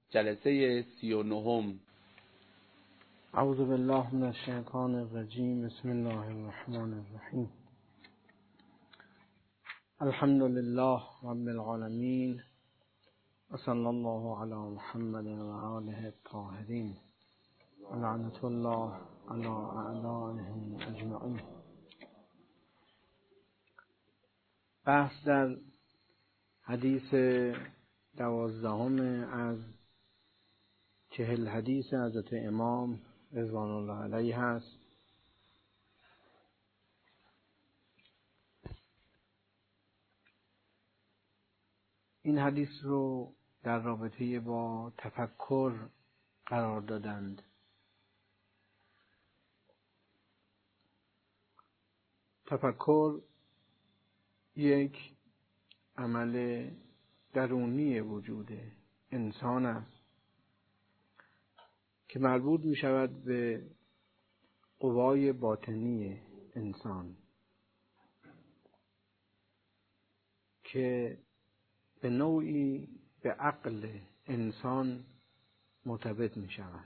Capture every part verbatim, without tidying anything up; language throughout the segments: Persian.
جلسه سی و نهم. اعوذ بالله من الشیطان الرجیم. بسم الله الرحمن الرحیم. الحمد لله رب العالمین و صلی الله علی محمد و آله الطاهرین و لعنت الله علی اعدائهم اجمعین. بحث در حدیث دوازدهم از چهل حدیث حضرت امام رضوان الله علیه هست. این حدیث رو در رابطه با تفکر قرار دادند. تفکر یک عمل درونی وجود انسان است که مربوط می شود به قوای باطنی انسان که به نوعی به عقل انسان مرتبط می شود.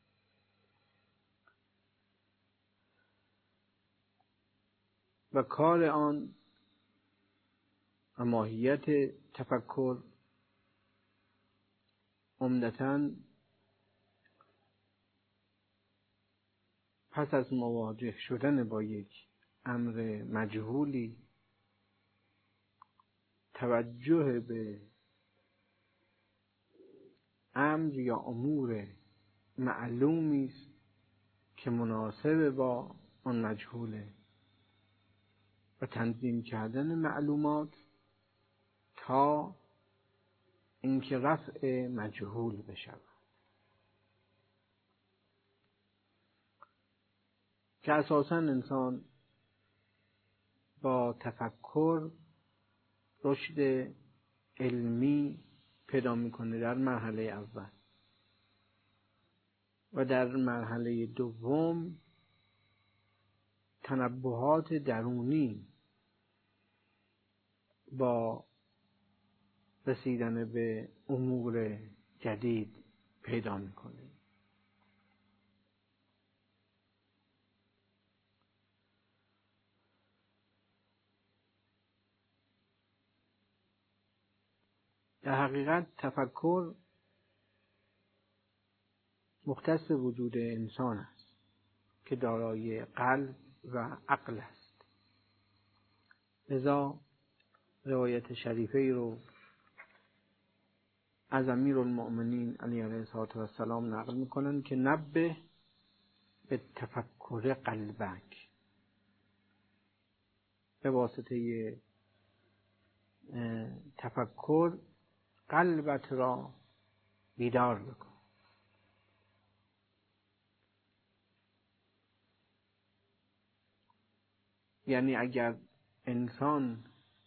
و کار آن و ماهیت تفکر عمدتاً پس از مواجه شدن با یک امر مجهولی توجه به امر یا امور معلومی است که مناسب با آن مجهوله و تنظیم کردن معلومات تا اینکه رفع مجهول بشود، که اساساً انسان با تفکر رشد علمی پیدا میکنه در مرحله اول و در مرحله دوم تنبهات درونی با رسیدن به امور جدید پیدا میکنه. در حقیقت تفکر مختص وجود انسان است که دارای قلب و عقل است. لذا روایت شریفه ای رو از امیرالمؤمنین علی علیه السلام نقل میکنن که نبه به تفکر قلبک، به واسطه تفکر قلبت را بیدار بکن. یعنی اگر انسان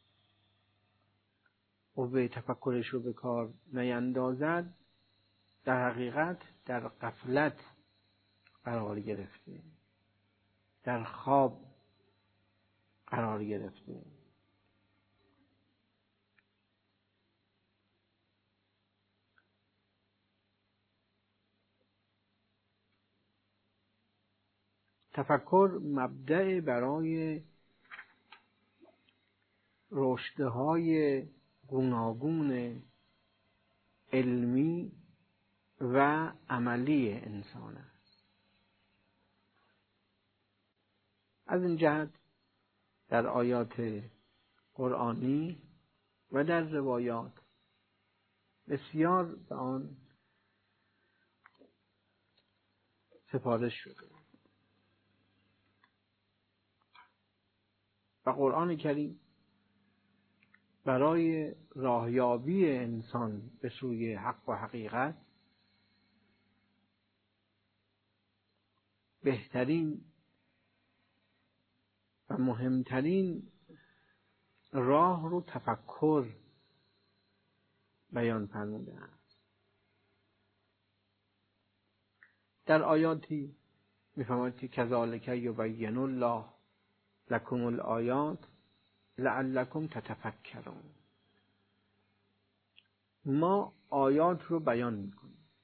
قوه تفکرش رو به کار نیندازد، در حقیقت در غفلت قرار گرفته، در خواب قرار گرفته. تفکر مبدأ برای رشدهای گوناگون علمی و عملی انسان است. از این جهت در آیات قرآنی و در روایات بسیار به آن سفارش شده و قرآن کریم برای راهیابی انسان به سوی حق و حقیقت بهترین و مهمترین راه رو تفکر بیان فرموده است. در آیاتی می‌فرماید که کذالک یبین الله لکم الآیات لعلکم تتفکرون. ما آیات رو بیان میکنیم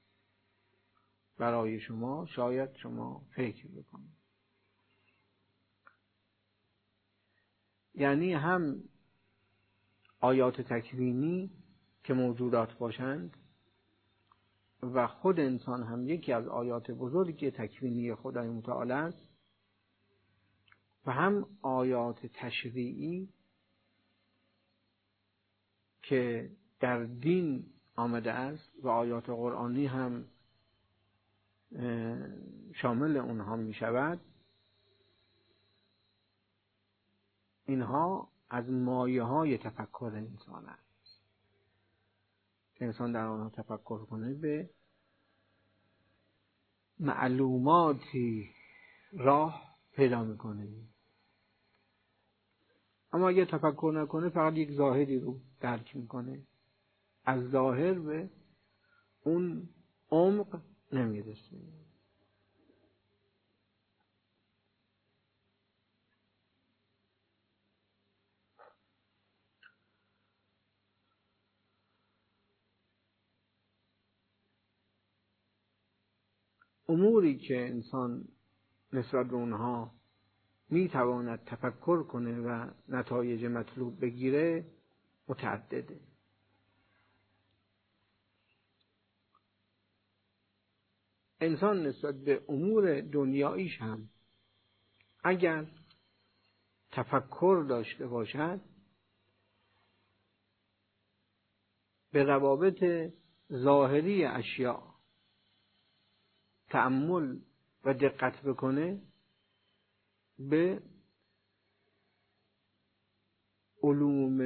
برای شما شاید شما فکر بکنید. یعنی هم آیات تکوینی که موجودات باشند و خود انسان هم یکی از آیات بزرگی تکوینی خدای متعال است و هم آیات تشریعی که در دین آمده است و آیات قرآنی هم شامل اونها می شود. اینها از مایه های تفکر انسان است که انسان در آنها تفکر کنه به معلوماتی راه پیدا میکنه. اما اگه تفکر نکنه فقط یک ظاهری رو درک میکنه، از ظاهر به اون عمق نمیرسه. اموری که انسان نسبت به اونها میتواند تفکر کنه و نتایج مطلوب بگیره متعدده. انسان نسبت به امور دنیاییش هم اگر تفکر داشته باشد به روابط ظاهری اشیاء تأمل و دقت بکنه به علوم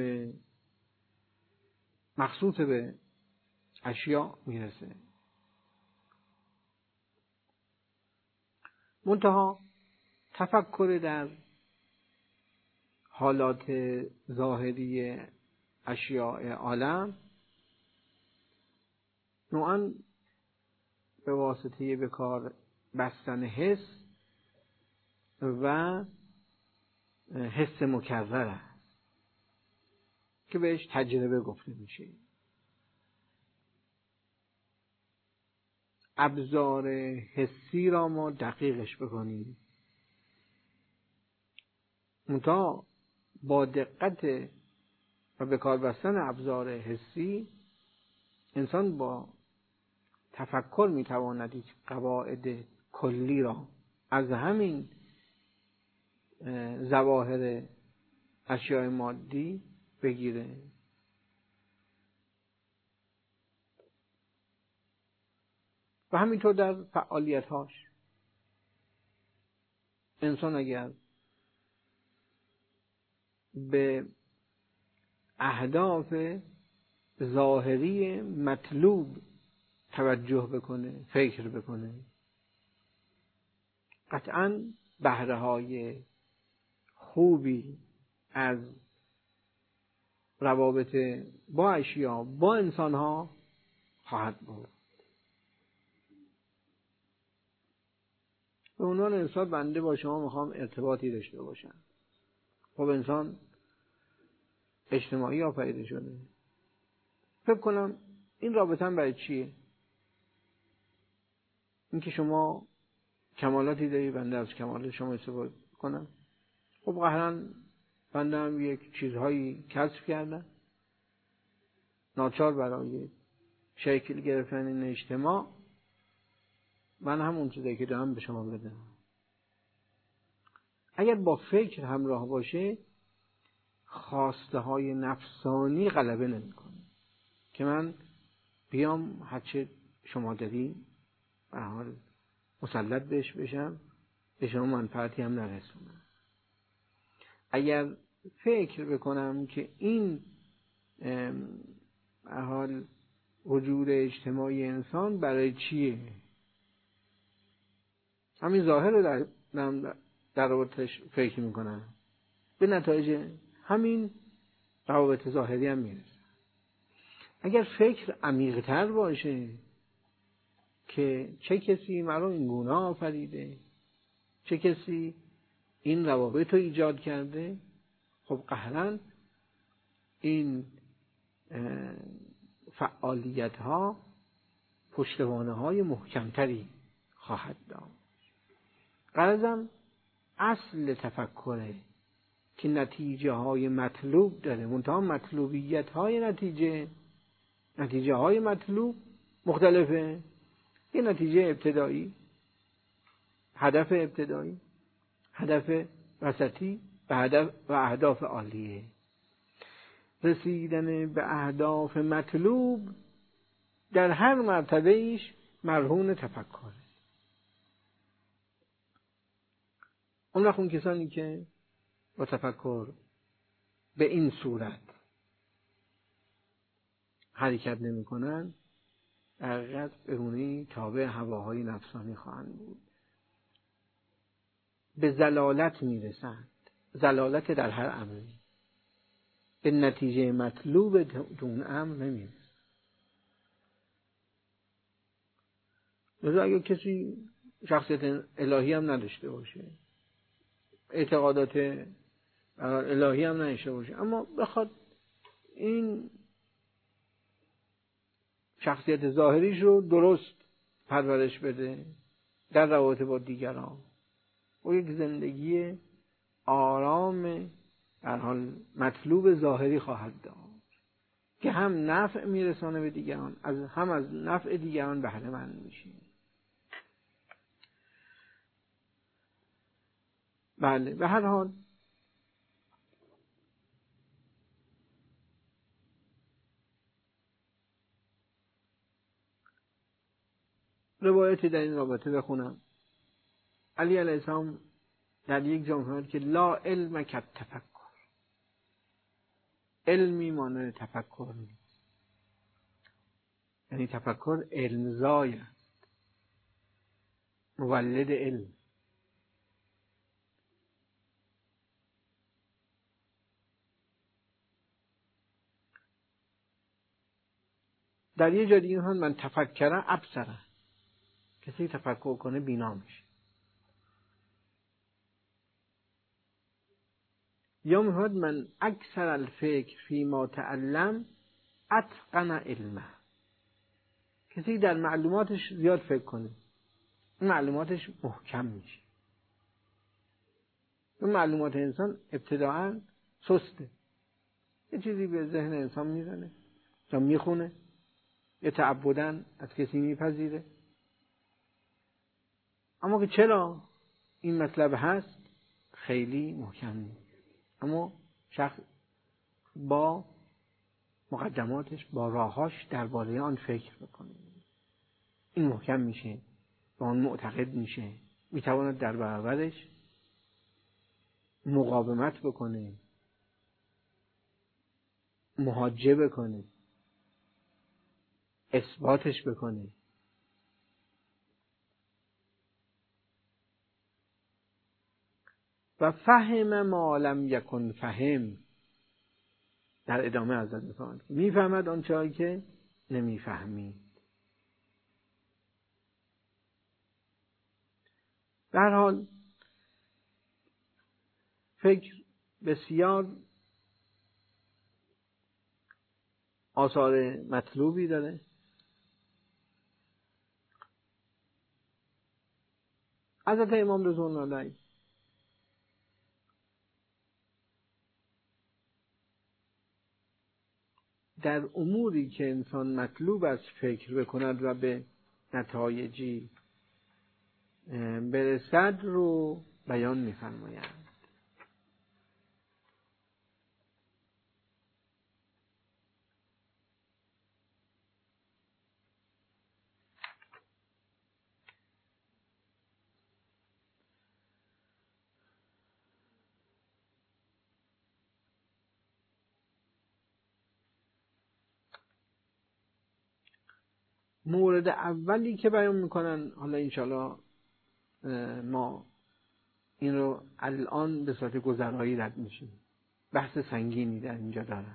مخصوص به اشیاء میرسه. منتها تفکر در حالات ظاهری اشیاء عالم نوعاً به واسطه به کار بستن حس و حس مکرر است که بهش تجربه گفته میشه. ابزار حسی را ما دقیقش بکنیم، منتها با دقت و به کار بستن ابزار حسی انسان با تفکر میتواند یک قواعد کلی را از همین ظواهر اشیاء مادی بگیره. و همینطور در فعالیت‌هاش انسان اگر به اهداف ظاهری مطلوب توجه بکنه، فکر بکنه، قطعاً بهره‌های خوبی از روابط با اشیا با انسان‌ها خواهد بود. به عنوان انسان بنده با شما میخوام ارتباطی داشته باشم. خب انسان اجتماعی آفریده شده. فکر کنم این رابطه هم برای چیه؟ اینکه شما کمالاتی داری بنده از کمالات شما استفاده کنم. خب قهراً بنده هم یک چیزهایی کسب کردم، ناچار برای شکل گرفتن این اجتماع من هم اون چیزایی که دارم به شما بدم. اگر با فکر همراه باشه خواسته های نفسانی غلبه نمیکنه که من بیام هرچه شما داری به حال مسلط بهش بشم، به شما منفعتی هم نرسونم. اگر فکر بکنم که این به حال وجود اجتماعی انسان برای چیه، همین ظاهر در در رابطش فکر میکنم، به نتایج همین روابط ظاهری هم میرسه. اگر فکر عمیق‌تر باشه که چه کسی مرا این گونه آفریده، چه کسی این روابط رو ایجاد کرده، خب قهراً این فعالیت ها پشتوانه های محکمتری خواهد داد. غرضم اصل تفکره که نتیجه های مطلوب داره، منتها مطلوبیت های نتیجه نتیجه های مطلوب مختلفه. یه نتیجه ابتدایی، هدف ابتدایی، هدف وسطی و هدف و اهداف عالیه. رسیدن به اهداف مطلوب در هر مرتبه ایش مرهون تفکره. اون وقت اون کسانی که با تفکر به این صورت حرکت نمی کنن در حقیقت بهونی تابع هواهای نفسانی خواهند بود، به ضلالت می رسند. ضلالت در هر امری، به نتیجه مطلوب دون امر نمی رسند. لذا اگر کسی شخصیت الهی هم نداشته باشه، اعتقادات الهی هم نداشته باشه، اما بخواد این شخصیت ظاهریش رو درست پرورش بده در روابط با دیگران، و یک زندگی آرام در حال مطلوب ظاهری خواهد داشت که هم نفع میرسانه به دیگران، از هم از نفع دیگران بهره مند میشه. بله، به هر حال روایتی در این رابطه بخونم. علی علیه السلام در یک جا می‌فرماید که لا علم کالتفکر، علمی مانند تفکر نیست. یعنی تفکر علمزای است، مولد علم. در یه جا دیگه هم من تفکر ابصره، کسی تفکر کنه بینا میشه. یا می‌فرماید من اکثر الفکر فیما تعلم اتقن علمه، کسی در معلوماتش زیاد فکر کنه این معلوماتش محکم میشه. این معلومات انسان ابتداعاً سسته، یه چیزی به ذهن انسان میزنه یا میخونه یا تعبداً از کسی میپذیره، اما که چرا این مطلب هست خیلی محکم نیست. اما شخص با مقدماتش، با راهاش درباره آن فکر بکنه، این محکم میشه، با آن معتقد میشه، میتواند در برابرش مقاومت بکنه، محاجه بکنه، اثباتش بکنه. و فهم ما لم یکن فهم، در ادامه حضرت میفرماید میفهمد آنچه که نمیفهمی. در حال فکر بسیار آثار مطلوبی داره. حضرت امام رضوان الله علیه در اموری که انسان مطلوب است فکر بکند و به نتایجی برسد رو بیان می‌فرمایند. مورد اولی که بیان میکنن، حالا انشالله ما این رو الان به صورت گذرایی رد میشیم، بحث سنگینی در اینجا داره.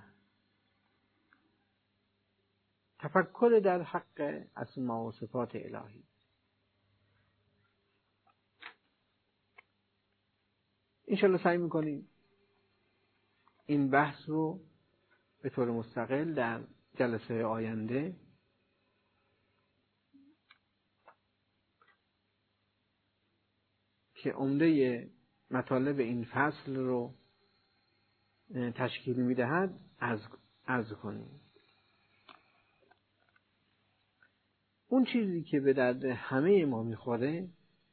تفکر در حق اسما و صفات الهی. انشالله سعی میکنیم این بحث رو به طور مستقل در جلسه آینده که عمده مطالب این فصل رو تشکیل می‌دهد عرض کنیم. اون چیزی که به درد همه ما می‌خوره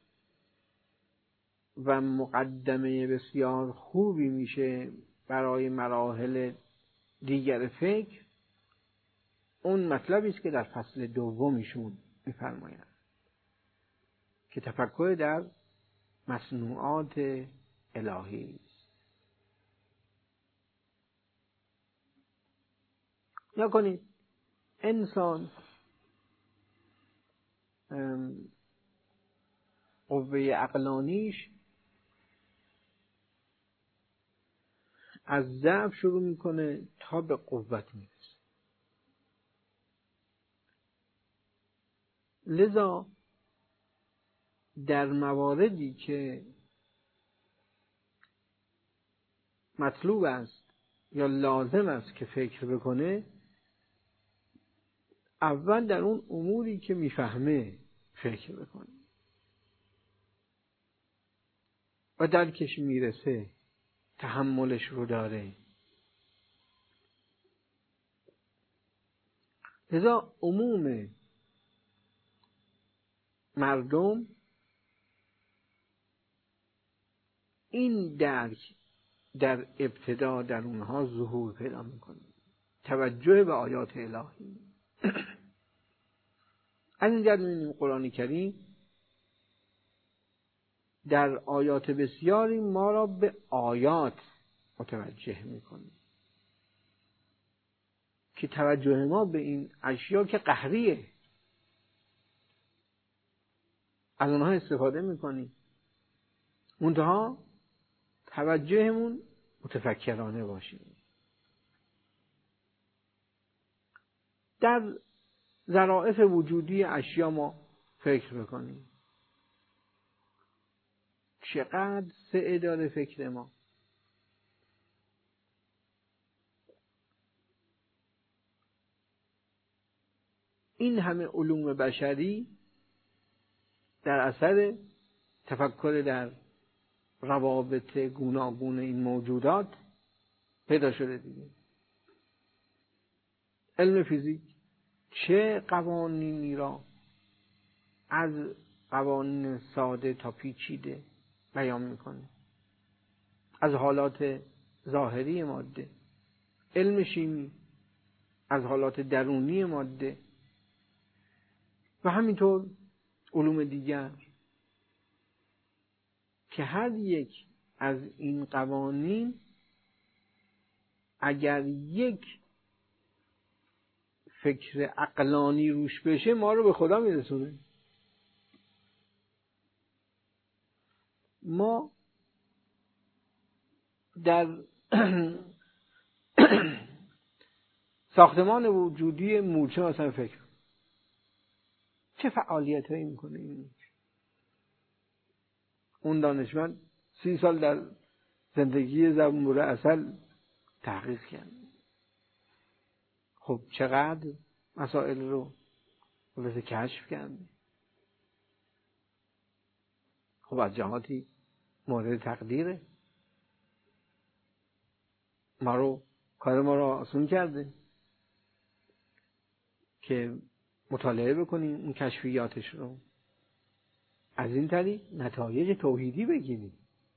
و مقدمه بسیار خوبی میشه برای مراحل دیگر فکر، اون مطلبی است که در فصل دومیشون می‌فرمایند که تفکر در مصنوعات الهی است. یا کنید انسان قوه عقلانیش از ضعف شروع میکنه تا به قوت میرسه. لذا در مواردی که مطلوب است یا لازم است که فکر بکنه، اول در اون اموری که میفهمه فکر بکنه و درکش میرسه، تحملش رو داره. لذا عموم مردم این درک در ابتدا در اونها ظهور پیدا میکنه، توجه به آیات الهی. از این جهت می‌بینیم قرآن کریم در آیات بسیاری ما را به آیات متوجه میکنه که توجه ما به این اشیا که قهریه، از اونها استفاده میکنیم، منتها توجهمون متفکرانه باشیم. در ظرافت وجودی اشیا ما فکر بکنیم، چقدر سعه داره فکر ما. این همه علوم بشری در اثر تفکر در روابط گوناگون این موجودات پیدا شده دیگه. علم فیزیک چه قوانینی را از قوانین ساده تا پیچیده بیان میکنه، از حالات ظاهری ماده. علم شیمی از حالات درونی ماده و همینطور علوم دیگر که هر یک از این قوانین اگر یک فکر عقلانی روش بشه ما رو به خدا میرسونه. ما در ساختمان وجودی مورچه مثلا فکر چه فعالیت هایی میکنه این مورچه. اون دانشمند سی سال در زندگی زنبور عسل تحقیق کرد. خب چقدر مسائل رو خلاصه کشف کرد. خب از جهاتی مورد تقدیره، ما رو کار ما رو آسون کرده که مطالعه بکنیم اون کشفیاتش رو، از این طریق نتایج توحیدی بگیریم.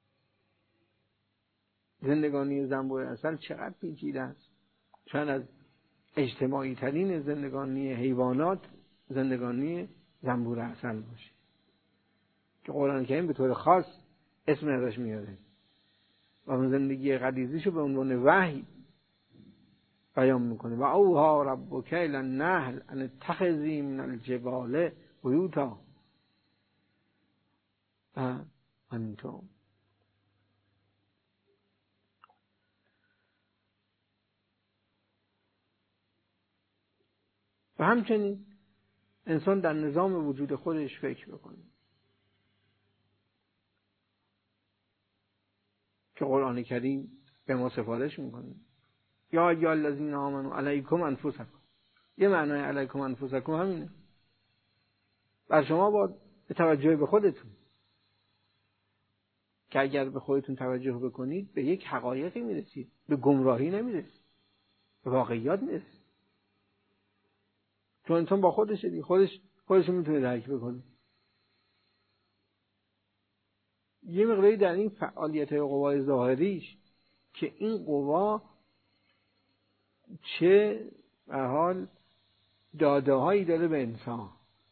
زندگانی زنبور عسل چقدر پیچیده است. شاید از اجتماعی ترین زندگانی حیوانات زندگانی زنبور عسل باشه که قرآن کریم به طور خاص اسم ازش میاره و اون زندگی غریزیشو به عنوان وحی بیان میکنه. و اوها ربک الی النحل ان اتخذی من الجبال بیوتا. و همینطور و همچنین انسان در نظام وجود خودش فکر بکنه که قرآن کریم به ما سفارش میکنه یا ایها الذین آمنوا علیکم انفسکم. یه معنای علیکم انفسکم همینه، بر شما باید به توجه به خودتون. که اگر به خودتون توجه بکنید به یک حقایقی میرسید، به گمراهی نمیرسید، به واقعیات میرسید. چون انسان با خودشه دیگه، خودش خودش میتونه درک بکنه. یه مقداری در این فعالیت قوای ظاهریش که این قوا چه به حال داده هایی داره به انسان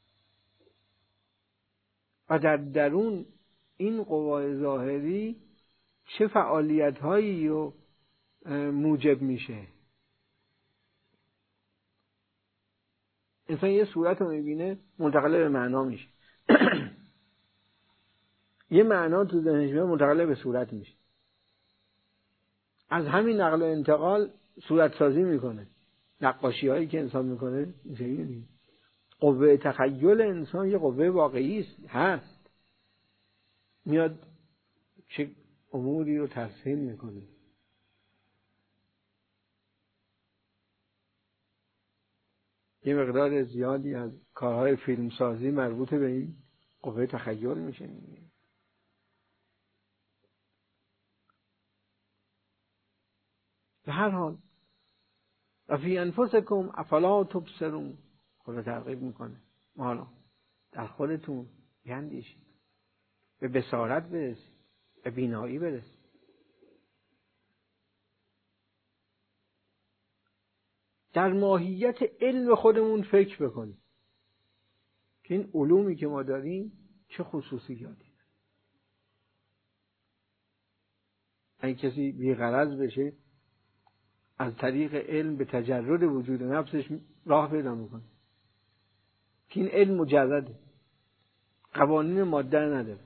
و در درون این قوای ظاهری چه فعالیت هایی رو موجب میشه. انسان یه صورت رو میبینه منتقل به معنا میشه یه معنا تو ذهنش میاد منتقل به صورت میشه. از همین نقل و انتقال صورت سازی میکنه. نقاشی هایی که انسان میکنه اینجوریه. قوه تخیل انسان یه قوه واقعی است، هست، میاد چه اموری رو ترسیم میکنه. یه مقدار زیادی از کارهای فیلمسازی مربوط به این قوه تخیل میشه. به هر حال و فی انفسکم افلا تبصرون، خدا ترغیب میکنه حالا در خودتون بیندیشید، به بصارت برسید، به بینایی برسید. در ماهیت علم خودمون فکر بکنید که این علومی که ما داریم چه خصوصیاتی. اگه کسی بی‌غرض بشه از طریق علم به تجرد وجود نفسش راه پیدا میکنه که این علم مجرده، قوانین ماده نداره.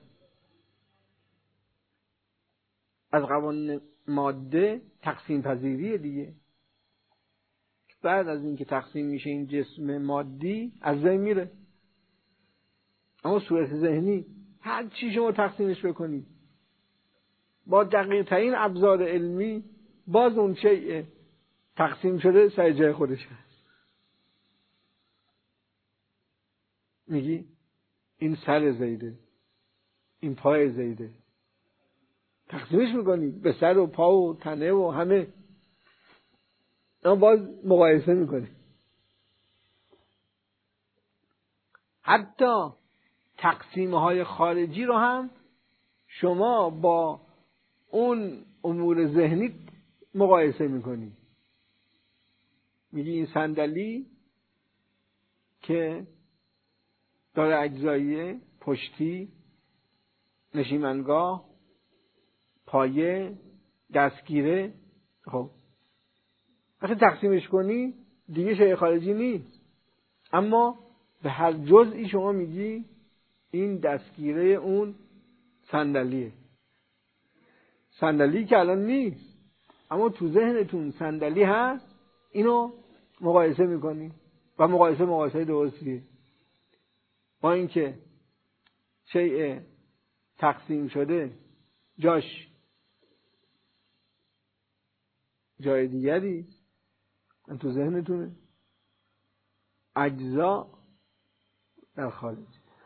از قوانین ماده تقسیم پذیریه دیگه. بعد از اینکه تقسیم میشه این جسم مادی از بین میره. اما صورت ذهنی هر چی شما تقسیمش بکنید با دقیق ترین ابزار علمی باز اون شیء تقسیم شده سر جای خودش هست. میگی این سر زیده، این پای زیده، تقسیمش میکنی به سر و پا و تنه و همه، اما باز مقایسه میکنی. حتی تقسیمه های خارجی رو هم شما با اون امور ذهنی مقایسه میکنی. میگی این صندلی که داره اجزایی پشتی، نشیمنگاه، پایه، دستگیره، خب وقتی تقسیمش کنی دیگه شیء خارجی نیست، اما به هر جزئی شما میگی این دستگیره اون صندلیه. صندلی که الان نیست اما تو ذهنتون صندلی هست، اینو مقایسه میکنی و مقایسه مقایسه درستیه. با اینکه شیء تقسیم شده جاش جای دیگری تو ذهنتونه، اجزا در خارج.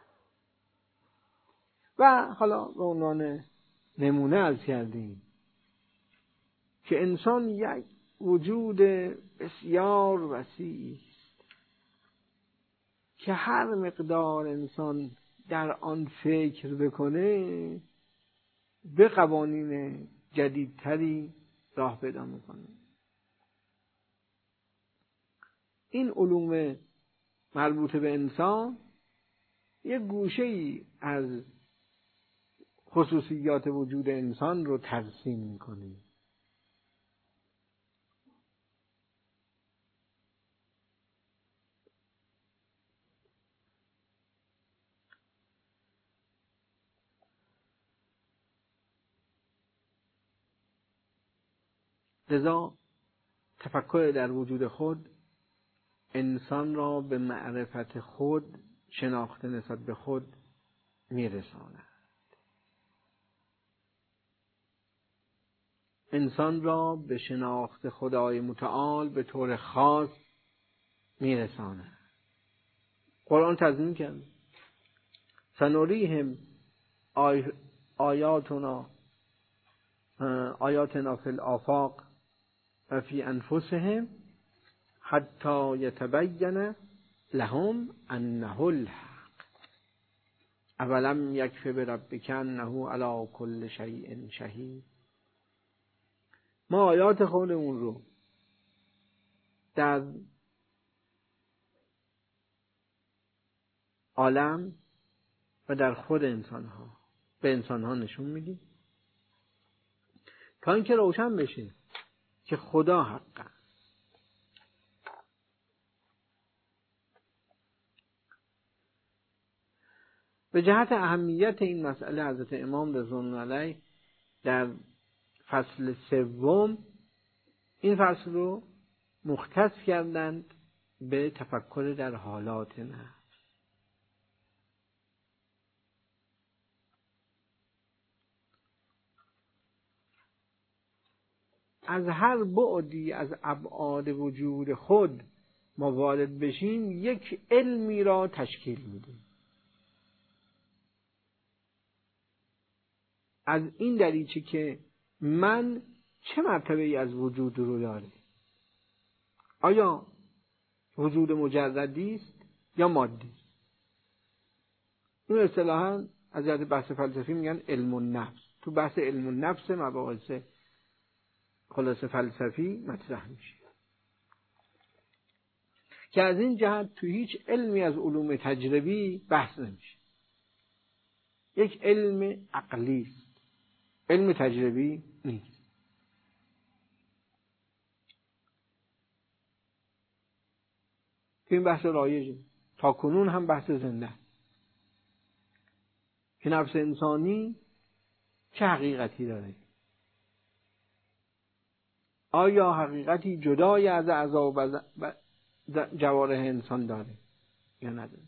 و حالا به عنوان نمونه عرض کردیم که انسان یک وجود بسیار وسیع است که هر مقدار انسان در آن فکر بکنه به قوانین جدیدتری راه پیدا میکنه. این علوم مربوط به انسان یک گوشه‌ای از خصوصیات وجود انسان رو ترسیم میکنه. لذا تفکر در وجود خود انسان را به معرفت خود، شناخت نسبت به خود میرساند. انسان را به شناخت خدای متعال به طور خاص میرساند. قرآن تضمین کرد سنوریهم آی... آیاتنا آیاتنا فی الآفاق و فی انفسهم حتی یتبین لهم انه الحق اولم یکف بربک انه علی کل شیء شهید. ما آیات خودمون رو در عالم و در خود انسان ها به انسان ها نشون میدیم تا اینکه روشن بشه که خدا حقه. به جهت اهمیت این مسئله حضرت امام رضوان الله علیه در فصل سوم این فصل رو مختص کردند به تفکر در حالات نفس. از هر بعدی از ابعاد وجود خود ما وارد بشیم یک علمی را تشکیل میدیم. از این دریچه که من چه مرتبه ای از وجود رو داره، آیا وجود مجردی است یا مادی؟ این اصطلاحاً از جهت بحث فلسفی میگن علم النفس. تو بحث علم النفس مباحث خلاصه فلسفی مطرح میشه که از این جهت تو هیچ علمی از علوم تجربی بحث نمیشه. یک علم عقلی است، علم تجربی نیست. این بحث رایجه، تا کنون هم بحث زنده که نفس انسانی چه حقیقتی داره. آیا حقیقتی جدای از اعضا و جوارح انسان داره یا نداره؟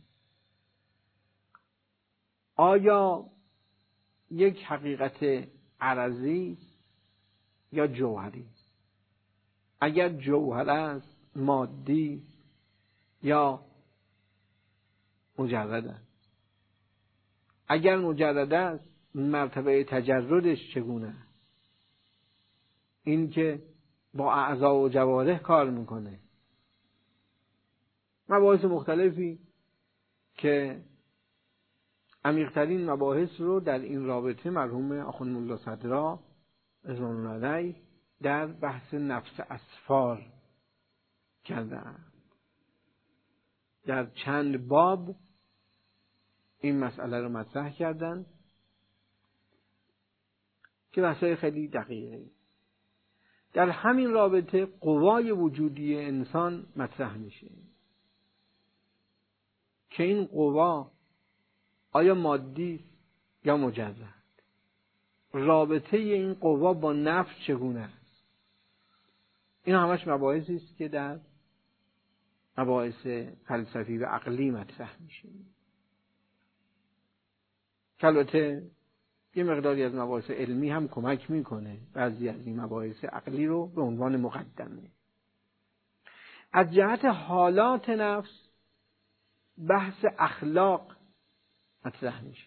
آیا یک حقیقت عرضی یا جوهری؟ اگر جوهر است مادی یا مجرد است؟ اگر مجرد است مرتبه تجردش چگونه است؟ این که با اعضا و جوارح کار میکنه. مباحث مختلفی که عمیق‌ترین مباحث رو در این رابطه مرحوم آخوند ملا صدرا رضوان الله علیه در بحث نفس اسفار کردند. در چند باب این مسئله رو مطرح کردند که بحث‌های خیلی دقیقه. در همین رابطه قوای وجودی انسان مطرح میشه که این قوا آیا مادی است یا مجرد؟ رابطه این قوا با نفس چگونه است؟ این همش مباحثی است که در مباحث فلسفی و عقلی مطرح میشه. البته یه مقداری از مباحث علمی هم کمک میکنه بعضی از این مباحث عقلی رو به عنوان مقدمه. از جهت حالات نفس بحث اخلاق مطرح میشه.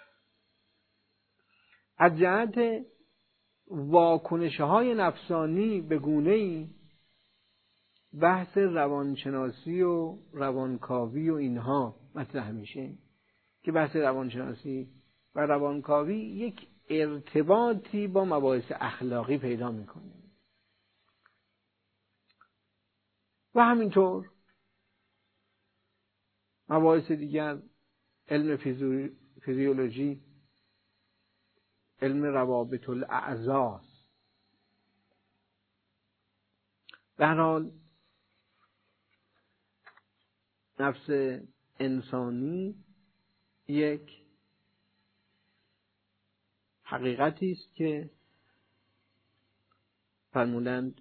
از جهت واکنش‌های نفسانی به گونه‌ای بحث روانشناسی و روانکاوی و اینها مطرح میشه که بحث روانشناسی و روانکاوی یک ارتباطی با مباحث اخلاقی پیدا میکنه. و همینطور مباحث دیگر، علم فیزیولوژی، علم روابط الاعضاء. به هر حال نفس انسانی یک حقیقتی است که فرمودند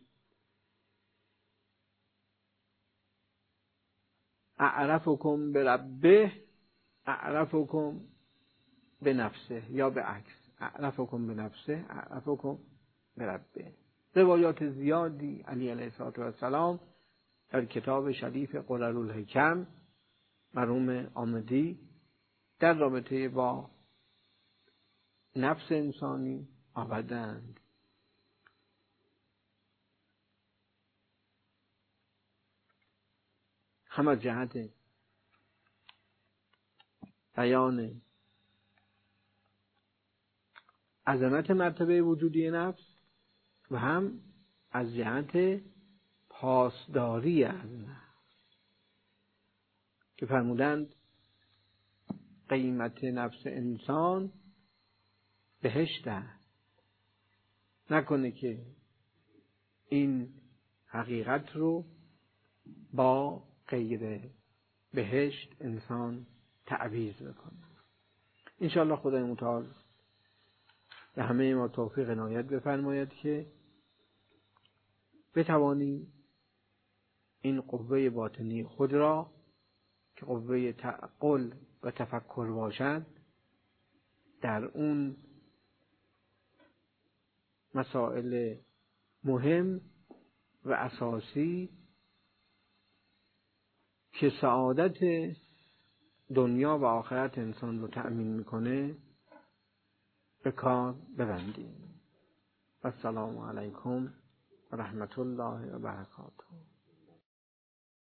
اعرفکم بربه اعرفکم به نفسه، یا به عکس، اعرفکم به نفسه اعرفکم بربه. روایات زیادی علی علیه السلام در کتاب شریف قررالحکم مرحوم آمدی در رابطه با نفس انسانی آوردند هم از جهت بیان عظمت مرتبه وجودی نفس و هم از جهت پاسداری از نفس که فرمودند قیمت نفس انسان بهشت است. نکنه که این حقیقت رو با غیر بهشت انسان تعویض بکنه. انشاءالله خدای متعال به همه ما توفیق عنایت بفرماید که بتوانیم این قوه باطنی خود را که قوه تعقل و تفکر باشد در اون مسائل مهم و اساسی که سعادت دنیا و آخرت انسان رو تأمین میکنه به کار ببندیم. السلام علیکم و رحمت الله و برکاته.